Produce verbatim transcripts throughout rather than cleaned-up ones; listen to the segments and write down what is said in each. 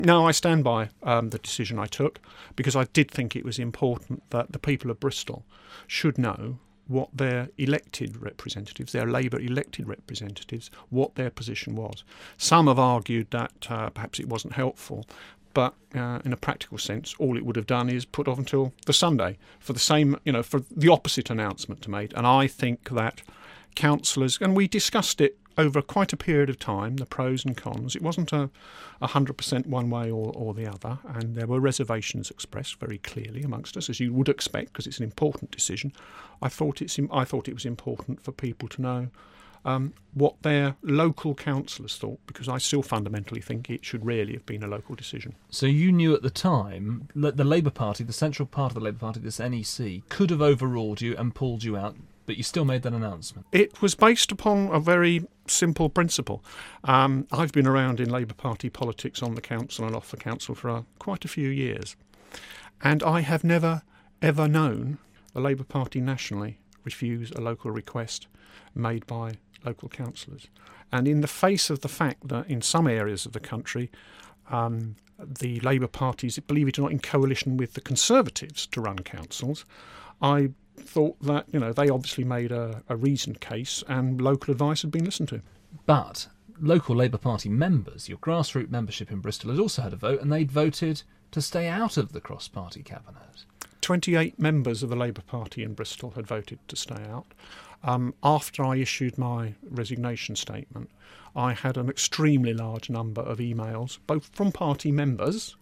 No, I stand by um, the decision I took, because I did think it was important that the people of Bristol should know what their elected representatives, their Labour elected representatives, what their position was. Some have argued that uh, perhaps it wasn't helpful, but uh, in a practical sense, all it would have done is put off until the Sunday for the same, you know, for the opposite announcement to make. And I think that councillors, and we discussed it over quite a period of time, the pros and cons. It wasn't a one hundred percent one way or, or the other, and there were reservations expressed very clearly amongst us, as you would expect, because it's an important decision. I thought it's I thought it was important for people to know um, what their local councillors thought, because I still fundamentally think it should really have been a local decision. So you knew at the time that the Labour Party, the central part of the Labour Party, this N E C, could have overruled you and pulled you out, but you still made that announcement. It was based upon a very simple principle. Um, I've been around in Labour Party politics on the council and off the council for uh, quite a few years, and I have never, ever known the Labour Party nationally refuse a local request made by local councillors. And in the face of the fact that in some areas of the country, um, the Labour Party is, believe it or not, in coalition with the Conservatives to run councils, I thought that, you know, they obviously made a, a reasoned case and local advice had been listened to. But local Labour Party members, your grassroots membership in Bristol, had also had a vote, and they'd voted to stay out of the cross-party cabinet. twenty-eight members of the Labour Party in Bristol had voted to stay out. Um, after I issued my resignation statement, I had an extremely large number of emails, both from party members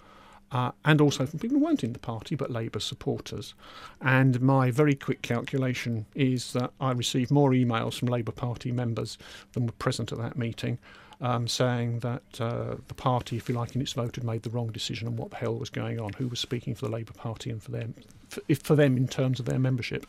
Uh, and also from people who weren't in the party but Labour supporters. And my very quick calculation is that I received more emails from Labour Party members than were present at that meeting, um, saying that uh, the party, if you like, in its vote had made the wrong decision on what the hell was going on, who was speaking for the Labour Party and for them, for, if for them in terms of their membership.